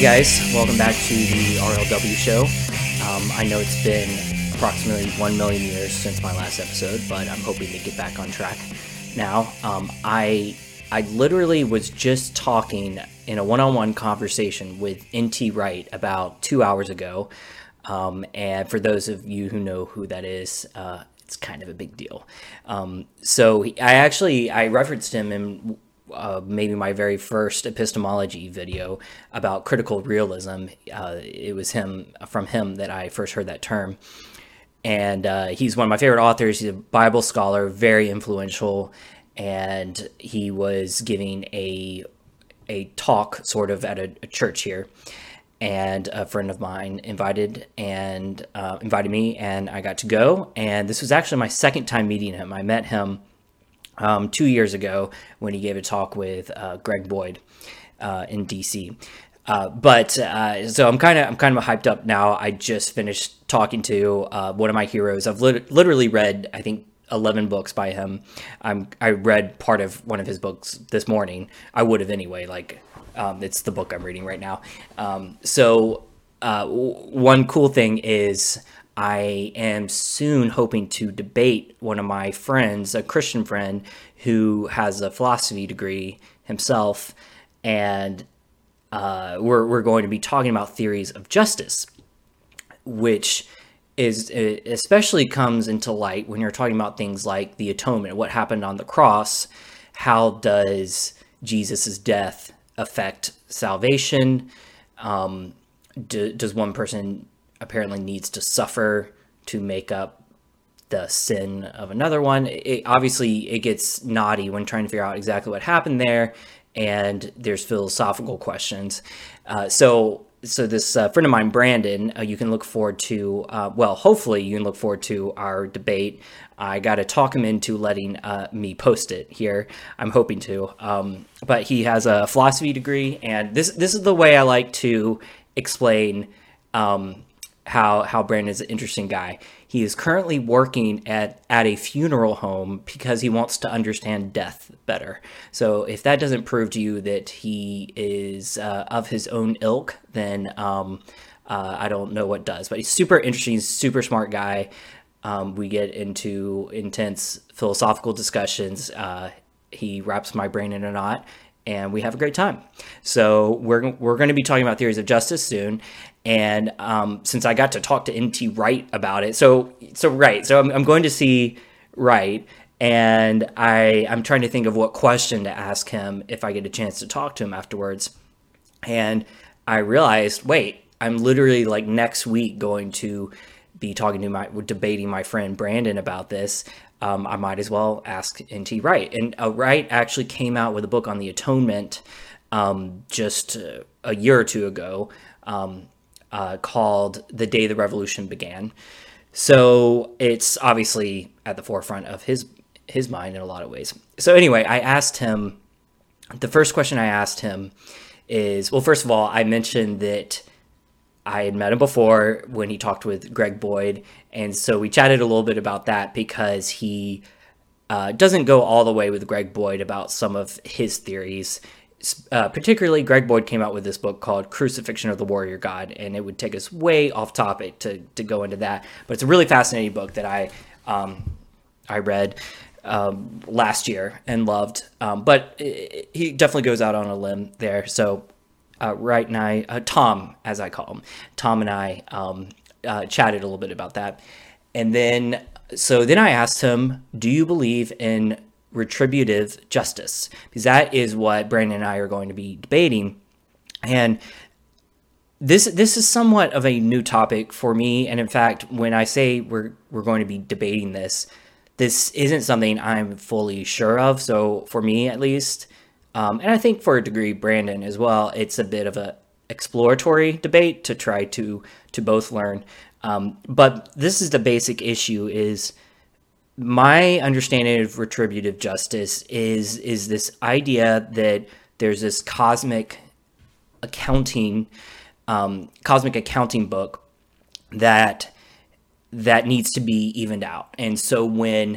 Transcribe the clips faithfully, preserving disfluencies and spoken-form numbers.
guys, welcome back to the R L W show. Um, I know it's been approximately one million years since my last episode, but I'm hoping to get back on track now. Um, I I literally was just talking in a one-on-one conversation with N T Wright about two hours ago, um, and for those of you who know who that is, uh, it's kind of a big deal. Um, so he, I actually I referenced him in Uh, maybe my very first epistemology video about critical realism. Uh, it was him from him that I first heard that term. And uh, he's one of my favorite authors. He's a Bible scholar, very influential. And he was giving a a talk sort of at a, a church here. And a friend of mine invited and uh, invited me, and I got to go. And this was actually my second time meeting him. I met him Um, two years ago when he gave a talk with uh, Greg Boyd uh, in D C. Uh, but uh, so I'm kind of I'm kind of hyped up now. I just finished talking to uh, one of my heroes. I've lit- literally read I think eleven books by him. I'm I read part of one of his books this morning. I would have anyway. Like um, it's the book I'm reading right now. Um, so uh, w- one cool thing is, I am soon hoping to debate one of my friends, a Christian friend who has a philosophy degree himself, and uh, we're we're going to be talking about theories of justice, which is especially comes into light when you're talking about things like the atonement, what happened on the cross. How does Jesus's death affect salvation? Um, do, does one person apparently needs to suffer to make up the sin of another one? It, obviously, it gets knotty when trying to figure out exactly what happened there, and there's philosophical questions. Uh, so, so this uh, friend of mine, Brandon, uh, you can look forward to. Uh, well, hopefully, you can look forward to our debate. I got to talk him into letting uh, me post it here. I'm hoping to. Um, but he has a philosophy degree, and this this is the way I like to explain Um, how how Brandon's an interesting guy. He is currently working at, at a funeral home because he wants to understand death better. So if that doesn't prove to you that he is uh, of his own ilk, then um, uh, I don't know what does. But he's super interesting, super smart guy. Um, we get into intense philosophical discussions. Uh, he wraps my brain in a knot, and we have a great time. So we're we're going to be talking about theories of justice soon. And um, since I got to talk to N T Wright about it, so so right, so I'm, I'm going to see Wright, and I I'm trying to think of what question to ask him if I get a chance to talk to him afterwards. And I realized, wait, I'm literally like next week going to be talking to my debating my friend Brandon about this. Um, I might as well ask N T Wright. And uh, Wright actually came out with a book on the atonement um, just uh, a year or two ago. Um, Uh, called The Day the Revolution Began. So it's obviously at the forefront of his his mind in a lot of ways. So anyway, I asked him, the first question I asked him is, well, first of all, I mentioned that I had met him before when he talked with Greg Boyd, and so we chatted a little bit about that because he uh, doesn't go all the way with Greg Boyd about some of his theories. Uh, particularly, Greg Boyd came out with this book called Crucifixion of the Warrior God, and it would take us way off topic to to go into that. But it's a really fascinating book that I um, I read um, last year and loved. Um, but it, he definitely goes out on a limb there. So uh, Wright and I, uh, Tom, as I call him, Tom and I um, uh, chatted a little bit about that. And then, so then I asked him, do you believe in retributive justice? Because that is what Brandon and I are going to be debating. And this this is somewhat of a new topic for me. And in fact, when I say we're we're going to be debating this, this isn't something I'm fully sure of. So for me, at least, um, and I think for a degree, Brandon as well, it's a bit of a exploratory debate to try to to both learn. Um, but this is the basic issue is, my understanding of retributive justice is is this idea that there's this cosmic accounting um, cosmic accounting book that that needs to be evened out. And so when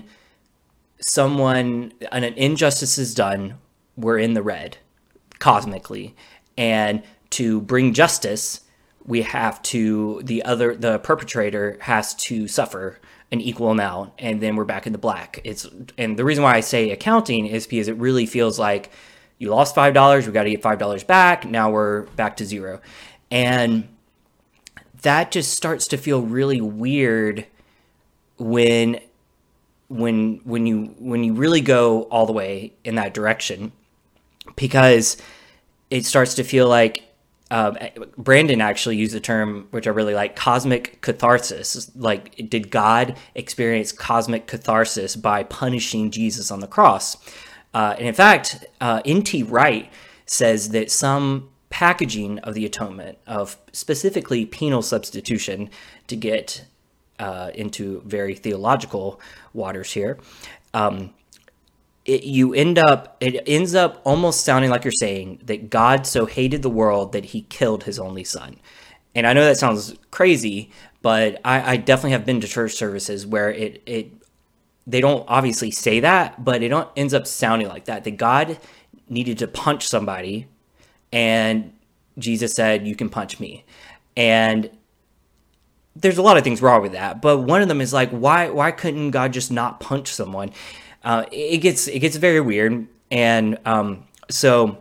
someone an injustice is done, we're in the red cosmically, and to bring justice, we have to, the other, the perpetrator has to suffer an equal amount, and then we're back in the black. It's, and the reason why I say accounting is because it really feels like you lost five dollars, we got to get five dollars back, now we're back to zero. And that just starts to feel really weird when when when you when you really go all the way in that direction, because it starts to feel like um, Brandon actually used the term, which I really like, cosmic catharsis. Like, did God experience cosmic catharsis by punishing Jesus on the cross? Uh, and in fact, uh, N T Wright says that some packaging of the atonement, of specifically penal substitution, to get uh, into very theological waters here, um, it, you end up, it ends up almost sounding like you're saying that God so hated the world that he killed his only son. And I know that sounds crazy, but I, I definitely have been to church services where it, it they don't obviously say that, but it don't, ends up sounding like that, that God needed to punch somebody, and Jesus said, you can punch me. And there's a lot of things wrong with that, but one of them is like, why why couldn't God just not punch someone? Uh, it gets it gets very weird, and um, so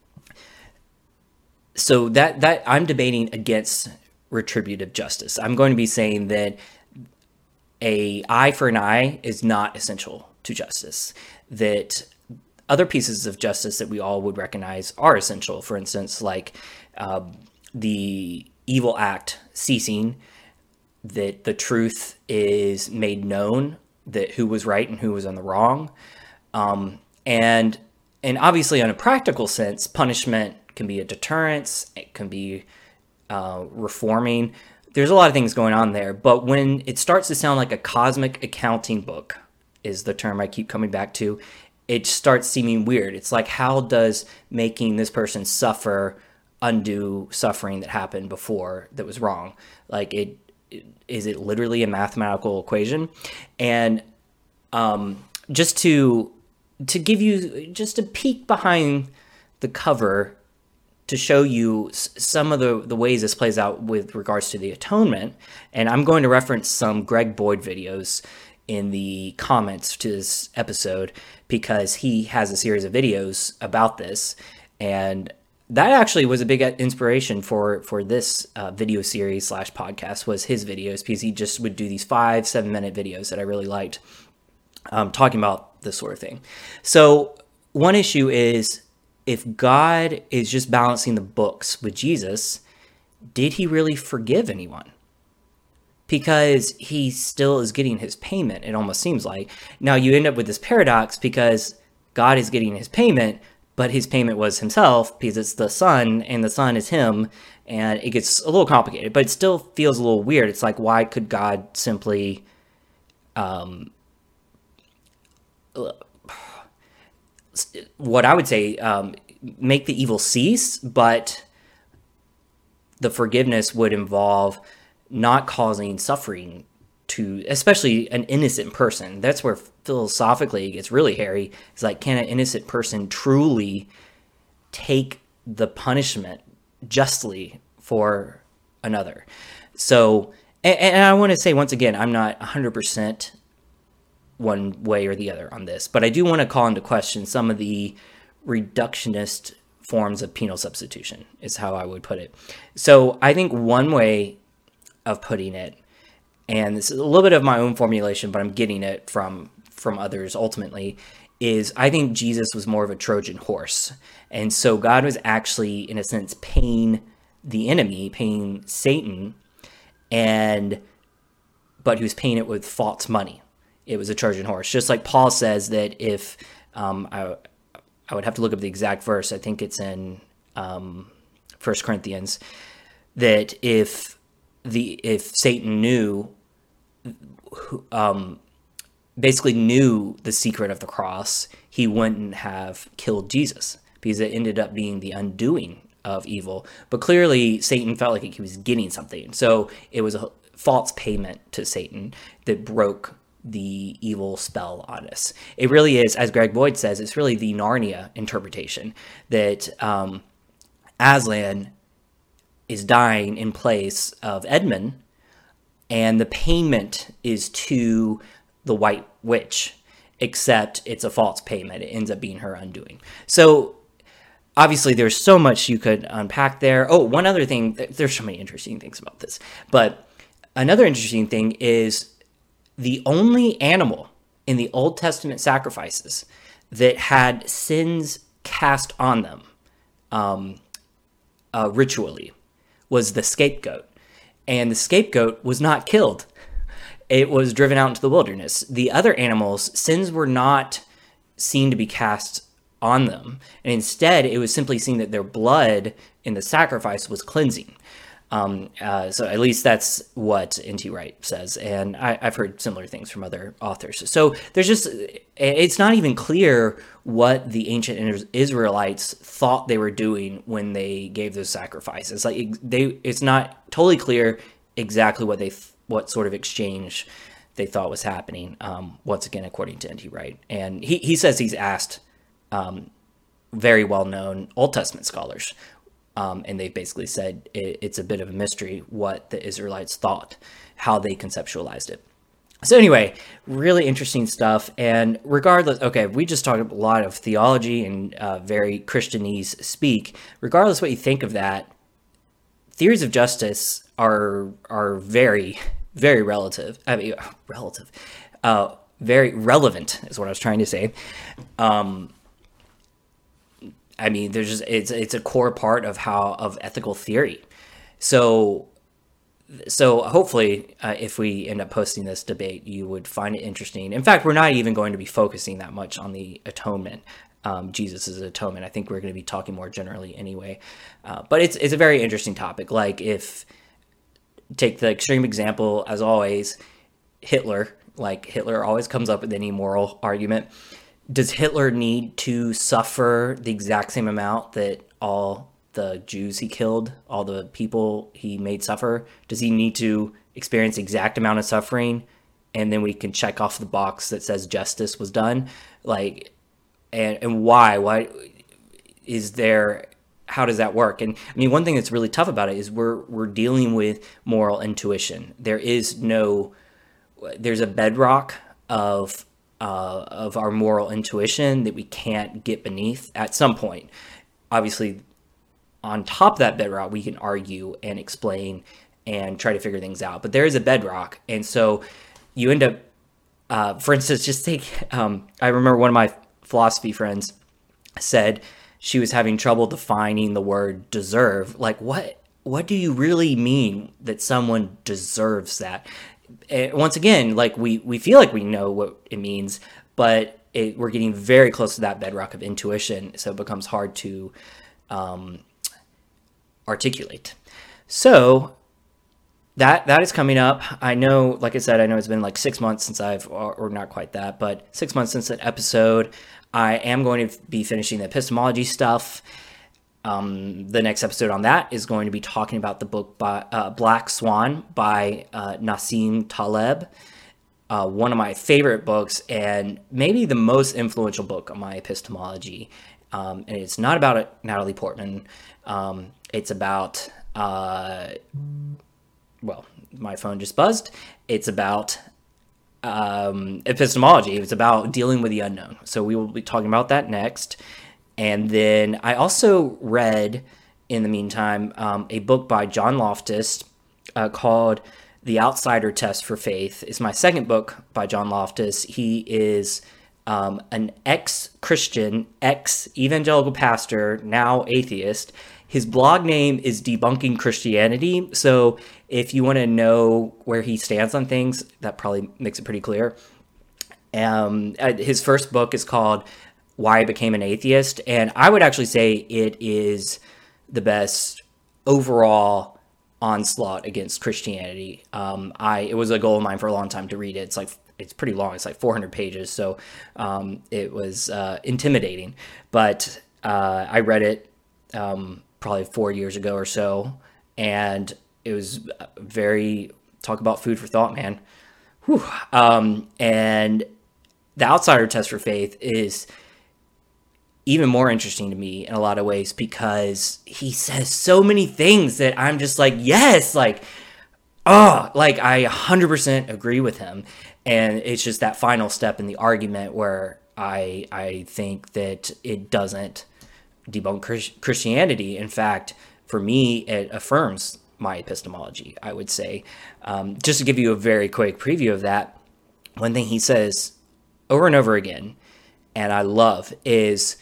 so that that I'm debating against retributive justice. I'm going to be saying that a eye for an eye is not essential to justice. That other pieces of justice that we all would recognize are essential. For instance, like uh, the evil act ceasing, that the truth is made known, that who was right and who was on the wrong. Um, and and obviously, in a practical sense, punishment can be a deterrence, it can be uh, reforming. There's a lot of things going on there. But when it starts to sound like a cosmic accounting book, is the term I keep coming back to, it starts seeming weird. It's like, how does making this person suffer undo suffering that happened before that was wrong? Like, it, it is it literally a mathematical equation? And um, just to to give you just a peek behind the cover to show you s- some of the, the ways this plays out with regards to the atonement, and I'm going to reference some Greg Boyd videos in the comments to this episode, because he has a series of videos about this, and that actually was a big inspiration for for this uh, video series slash podcast, was his videos, because he just would do these five seven minute videos that I really liked, um, talking about this sort of thing. So one issue is, if God is just balancing the books with Jesus, did he really forgive anyone? Because he still is getting his payment, it almost seems like. Now you end up with this paradox, because God is getting his payment, but his payment was himself, because it's the Son, and the Son is him, and it gets a little complicated, but it still feels a little weird. It's like, why could God simply um, what I would say, um, make the evil cease, but the forgiveness would involve not causing suffering to, especially an innocent person. That's where philosophically it gets really hairy. It's like, can an innocent person truly take the punishment justly for another? So, and, and I want to say once again, I'm not one hundred percent one way or the other on this, but I do want to call into question some of the reductionist forms of penal substitution, is how I would put it. So I think one way of putting it, and this is a little bit of my own formulation, but I'm getting it from from others ultimately, is I think Jesus was more of a Trojan horse. And so God was actually, in a sense, paying the enemy, paying Satan, and but he was paying it with false money. It was a Trojan horse. Just like Paul says that if, um, I, I would have to look up the exact verse, I think it's in um, First Corinthians, that if the if Satan knew, um, basically knew the secret of the cross, he wouldn't have killed Jesus, because it ended up being the undoing of evil. But clearly Satan felt like he was getting something. So it was a false payment to Satan that broke the evil spell on us. It really is, as Greg Boyd says, it's really the Narnia interpretation, that um, Aslan is dying in place of Edmund, and the payment is to the White Witch, except it's a false payment. It ends up being her undoing. So obviously there's so much you could unpack there. Oh, one other thing, there's so many interesting things about this, but another interesting thing is the only animal in the Old Testament sacrifices that had sins cast on them um, uh, ritually was the scapegoat. And the scapegoat was not killed. It was driven out into the wilderness. The other animals, sins were not seen to be cast on them. And instead, it was simply seen that their blood in the sacrifice was cleansing. Um, uh, so at least that's what N T Wright says. And I, I've heard similar things from other authors. So there's just, it's not even clear what the ancient Israelites thought they were doing when they gave those sacrifices. Like they, it's not totally clear exactly what they, what sort of exchange they thought was happening. Um, once again, according to N T Wright. And he, he says he's asked, um, very well-known Old Testament scholars, Um, and they basically said it, it's a bit of a mystery what the Israelites thought, how they conceptualized it. So anyway, really interesting stuff. And regardless, okay, we just talked a lot of theology and uh, very Christianese speak. Regardless what you think of that, theories of justice are are very, very relative. I mean, relative, uh, very relevant is what I was trying to say. Um, I mean, there's just, it's it's a core part of how of ethical theory. So, so hopefully, uh, if we end up posting this debate, you would find it interesting. In fact, we're not even going to be focusing that much on the atonement, um, Jesus' atonement. I think we're going to be talking more generally anyway. Uh, but it's it's a very interesting topic. Like if take the extreme example, as always, Hitler. Like Hitler always comes up with any moral argument. Does Hitler need to suffer the exact same amount that all the Jews he killed, all the people he made suffer? Does he need to experience the exact amount of suffering, and then we can check off the box that says justice was done? Like, and and why? Why is there? How does that work? And I mean, one thing that's really tough about it is we're we're dealing with moral intuition. There is no, there's a bedrock of. Uh, of our moral intuition that we can't get beneath at some point. Obviously, on top of that bedrock, we can argue and explain and try to figure things out. But there is a bedrock. And so you end up, uh, for instance, just take, um, I remember one of my philosophy friends said she was having trouble defining the word deserve. Like, what, what do you really mean that someone deserves that? And once again, like we, we feel like we know what it means, but it, we're getting very close to that bedrock of intuition, so it becomes hard to um, articulate. So that that is coming up. I know, like I said, I know it's been like six months since I've, or, or not quite that, but six months since that episode. I am going to be finishing the epistemology stuff. Um, the next episode on that is going to be talking about the book by uh, Black Swan by uh, Nassim Taleb, uh, one of my favorite books and maybe the most influential book on my epistemology. Um, and it's not about Natalie Portman. Um, it's about, uh, well, my phone just buzzed. It's about um, epistemology. It's about dealing with the unknown. So we will be talking about that next. And then I also read, in the meantime, um, a book by John Loftus uh, called The Outsider Test for Faith. It's my second book by John Loftus. He is um, an ex-Christian, ex-evangelical pastor, now atheist. His blog name is Debunking Christianity. So if you want to know where he stands on things, that probably makes it pretty clear. Um, his first book is called Why I Became an Atheist, and I would actually say it is the best overall onslaught against Christianity. Um, I it was a goal of mine for a long time to read it. It's like it's pretty long. It's like four hundred pages, so um, it was uh, intimidating. But uh, I read it um, probably four years ago or so, and it was very talk about food for thought, man. Whew. Um, and the Outsider Test for Faith is even more interesting to me in a lot of ways because he says so many things that I'm just like, yes, like, oh, like I one hundred percent agree with him. And it's just that final step in the argument where I I think that it doesn't debunk Christianity. In fact, for me, it affirms my epistemology, I would say. Um, just to give you a very quick preview of that, one thing he says over and over again, and I love, is,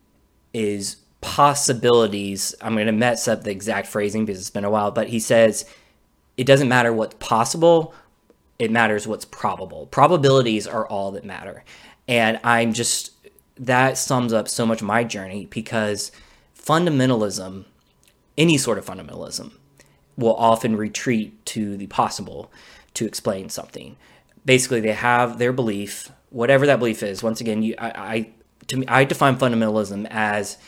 is possibilities. I'm going to mess up the exact phrasing because it's been a while, but he says, it doesn't matter what's possible, it matters what's probable. Probabilities are all that matter. And I'm just, that sums up so much of my journey because fundamentalism, any sort of fundamentalism, will often retreat to the possible to explain something. Basically, they have their belief, whatever that belief is. Once again, you, I, I to me, I define fundamentalism as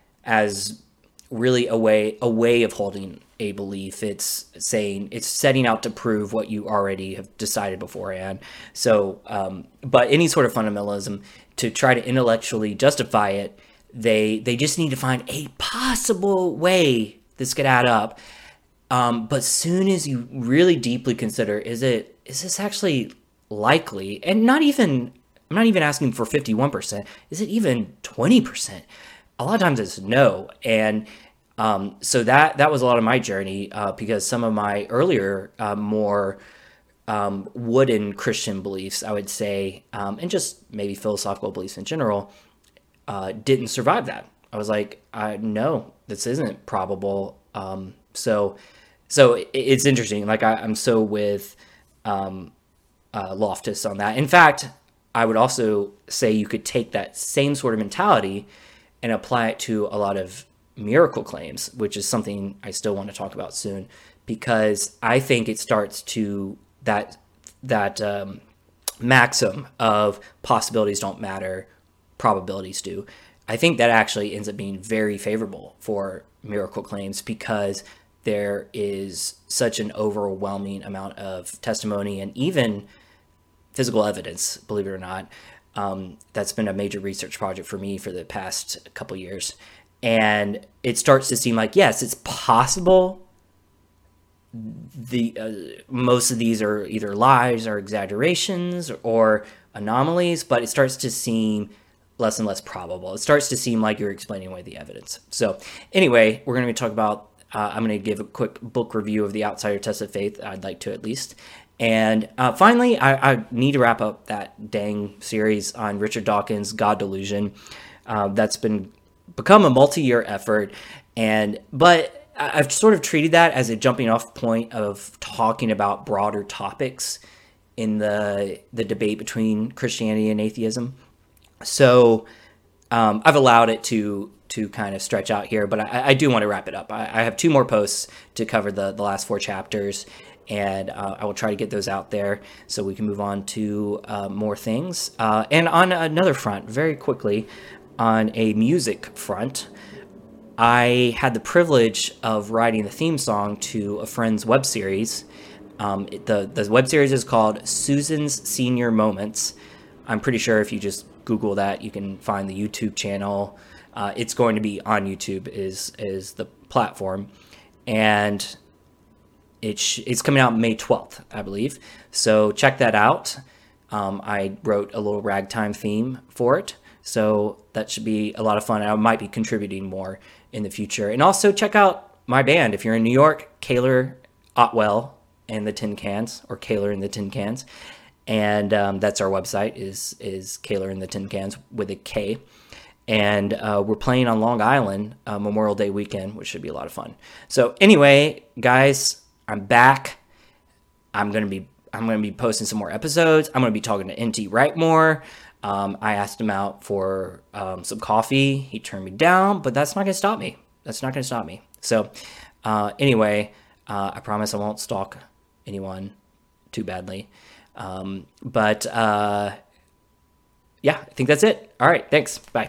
as really a way a way of holding a belief. It's saying, it's setting out to prove what you already have decided beforehand. So, um, but any sort of fundamentalism, to try to intellectually justify it, they they just need to find a possible way this could add up. Um, but soon as you really deeply consider, is it is this actually likely? And not even, I'm not even asking for fifty-one percent. Is it even twenty percent? A lot of times it's no. And um, so that that was a lot of my journey uh, because some of my earlier uh, more um, wooden Christian beliefs, I would say, um, and just maybe philosophical beliefs in general, uh, didn't survive that. I was like, I, no, this isn't probable. Um, so, so it, it's interesting. Like I, I'm so with um, uh, Loftus on that. In fact, I would also say you could take that same sort of mentality and apply it to a lot of miracle claims, which is something I still want to talk about soon, because I think it starts to that that um, maxim of possibilities don't matter, probabilities do. I think that actually ends up being very favorable for miracle claims because there is such an overwhelming amount of testimony and even physical evidence, believe it or not. Um, that's been a major research project for me for the past couple years. And it starts to seem like, yes, it's possible. The uh, most of these are either lies or exaggerations or anomalies, but it starts to seem less and less probable. It starts to seem like you're explaining away the evidence. So anyway, we're going to talk about, uh, I'm going to give a quick book review of The Outsider Test of Faith. I'd like to at least. And uh, finally, I, I need to wrap up that dang series on Richard Dawkins' God Delusion. Uh, that's been become a multi-year effort. And but I've sort of treated that as a jumping off point of talking about broader topics in the the debate between Christianity and atheism. So um, I've allowed it to to kind of stretch out here, but I, I do want to wrap it up. I, I have two more posts to cover the, the last four chapters, and uh, I will try to get those out there so we can move on to uh, more things. Uh, and on another front, very quickly, on a music front, I had the privilege of writing the theme song to a friend's web series. Um, the, the web series is called Susan's Senior Moments. I'm pretty sure if you just Google that, you can find the YouTube channel. Uh, it's going to be on YouTube is is the platform. And it's, it's coming out May twelfth, I believe. So check that out. Um, I wrote a little ragtime theme for it. So that should be a lot of fun. I might be contributing more in the future. And also check out my band. If you're in New York, Kaylor Otwell and the Tin Cans, or Kaylor and the Tin Cans. And um, that's our website, is is Kaylor and the Tin Cans with a K. And uh, we're playing on Long Island uh, Memorial Day weekend, which should be a lot of fun. So anyway, guys, I'm back. I'm gonna be I'm gonna be posting some more episodes. I'm gonna be talking to N T Wright more. Um, I asked him out for um, some coffee. He turned me down, but that's not going to stop me. That's not going to stop me. So uh, anyway, uh, I promise I won't stalk anyone too badly. Um, but uh, yeah, I think that's it. All right, thanks. Bye.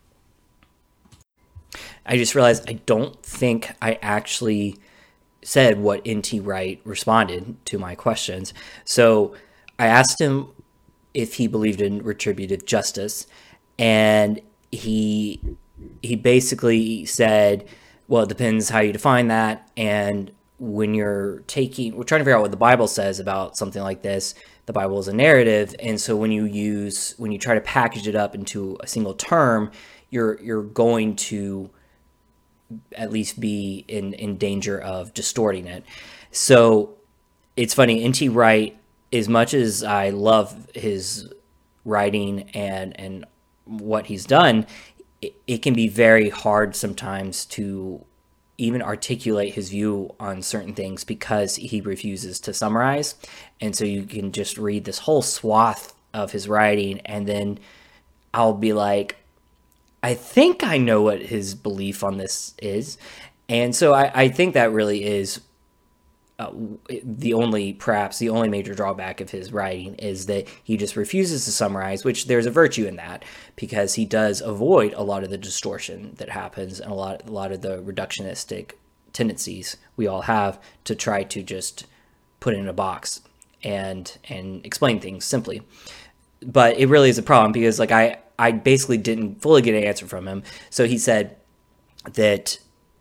I just realized I don't think I actually said what N T Wright responded to my questions. So I asked him if he believed in retributive justice, and he he basically said, well, it depends how you define that. And when you're taking, we're trying to figure out what the Bible says about something like this. The Bible is a narrative. And so when you use, when you try to package it up into a single term, you're, you're going to at least be in, in danger of distorting it. So it's funny, N T Wright, as much as I love his writing and, and what he's done, it, it can be very hard sometimes to even articulate his view on certain things because he refuses to summarize. And so you can just read this whole swath of his writing, and then I'll be like, I think I know what his belief on this is. And so I, I think that really is uh, the only, perhaps the only major drawback of his writing is that he just refuses to summarize, which there's a virtue in that because he does avoid a lot of the distortion that happens and a lot, a lot of the reductionistic tendencies we all have to try to just put it in a box and, and explain things simply. But it really is a problem because like I, I basically didn't fully get an answer from him. So he said that,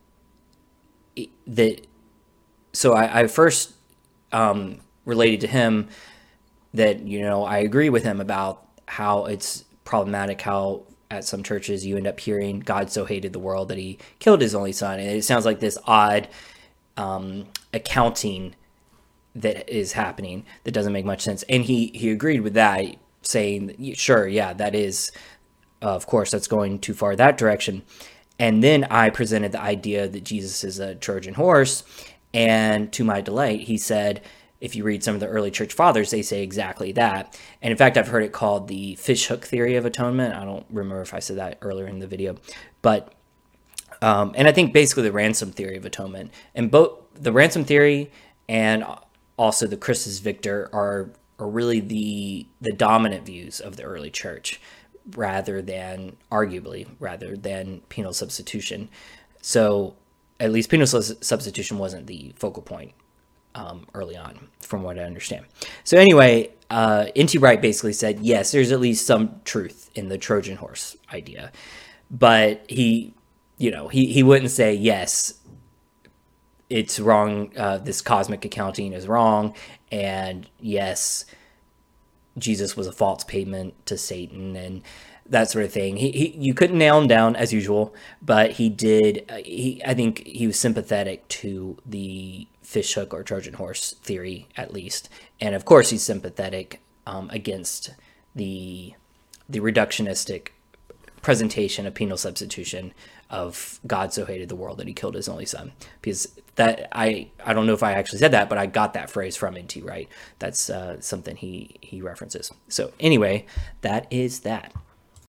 that, so I, I first um, related to him that, you know, I agree with him about how it's problematic how at some churches you end up hearing God so hated the world that he killed his only son. And it sounds like this odd um, accounting that is happening that doesn't make much sense. And he, he agreed with that, saying, sure, yeah, that is, uh, of course, that's going too far that direction. And then I presented the idea that Jesus is a Trojan horse. And to my delight, he said, if you read some of the early church fathers, they say exactly that. And in fact, I've heard it called the fishhook theory of atonement. I don't remember if I said that earlier in the video. But, um, and I think basically the ransom theory of atonement. And both the ransom theory and also the Christus Victor are, are really the, the dominant views of the early church, rather than, arguably, rather than penal substitution. So at least penal substitution wasn't the focal point um, early on, from what I understand. So anyway, uh, N T Wright basically said, yes, there's at least some truth in the Trojan horse idea. But he, you know, he, he wouldn't say, yes, it's wrong, uh, this cosmic accounting is wrong, and yes, Jesus was a false payment to Satan, and that sort of thing. He, he you couldn't nail him down as usual, but he did. Uh, he I think he was sympathetic to the fishhook or Trojan horse theory, at least, and of course he's sympathetic um, against the the reductionistic presentation of penal substitution of God so hated the world that he killed his only son. Because that I I don't know if I actually said that, but I got that phrase from N T Wright. That's uh, something he he references. So anyway, that is that.